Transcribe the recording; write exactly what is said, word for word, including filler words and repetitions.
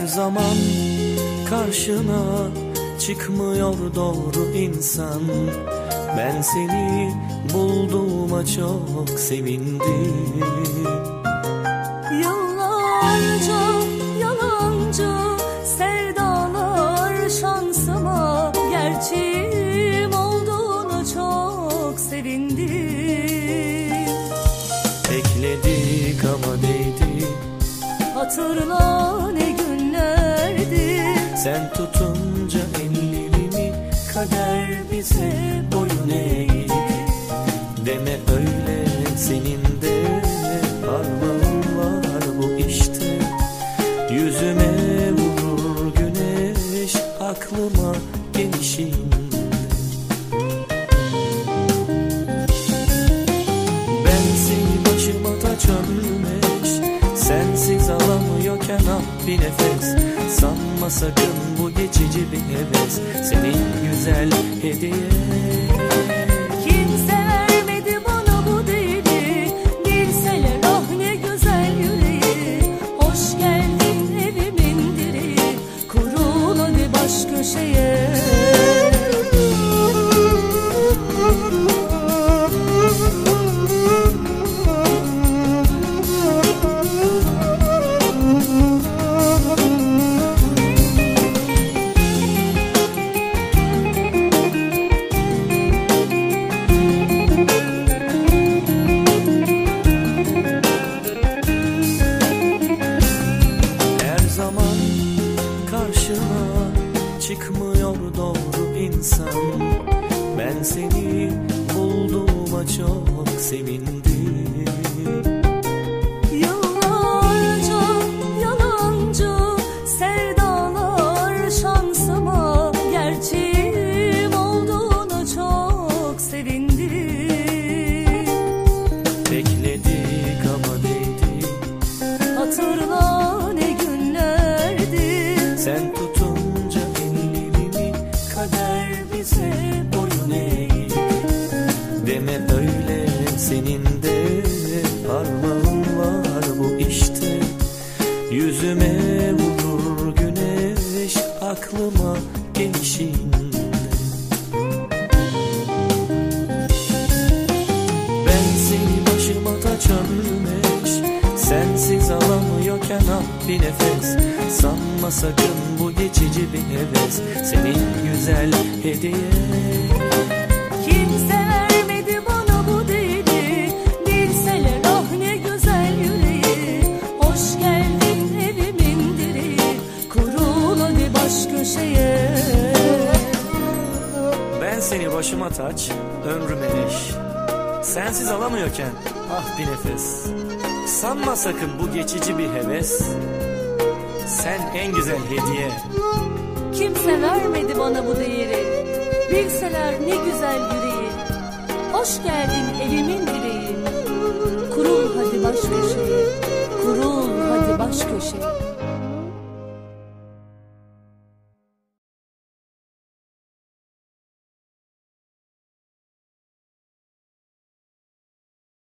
zaman karşına çıkmıyor doğru insan. Ben seni bulduğuma çok sevindim. Yıllarca yalancı sevdalar şansıma gerçeğim olduğunu çok sevindim. Bekledik ama değdi, hatırla ne günlerdi. sen tutunca ellerimi kader bize boyun eğdi. Deme öyle, senin de parmağın var bu işte. Yüzüme vurur güneş, aklıma gelişinde. Ben seni başıma taç örmeş, sensiz alamıyorken ah bir nefes. Sanma sakın bu geçici bir heves, senin güzel hediyen. Kimse vermedi bana bu değeri, bilseler ah ne güzel yüreği. Hoş geldin evimin direği, kurul hadi baş köşeye. Karşıma çıkmıyor doğru insan. Ben seni bulduğuma çok sevindim. Yıllarca yalancı sevdalar şansıma gerçeğim olduğunu çok sevindim. Bekledik ama değdi, hatırla ne günlerdi. sen tutunca ellerimi kader bize boyun eğdi. Deme öyle, senin de parmağın var bu işte. Yüzüme vurur güneş, aklıma gelişinde. Ben seni başıma taç örmeş, sensiz alamıyorken ah bir nefes. Sanma sakın bu geçici bir heves, senin güzel hediyen. Kimse vermedi bana bu değeri, bilseler ah ne güzel yüreği. Hoş geldin evimin direği, kurul hadi baş köşeye. Ben seni başıma taç, ömrüme eş, sensiz alamıyorken ah bir nefes. Sanma sakın bu geçici bir heves, sen en güzel hediye. Kimse vermedi bana bu değeri, bilseler ne güzel yüreği. Hoş geldin evimin direği, kurul hadi baş köşeye. Kurul hadi baş köşeye.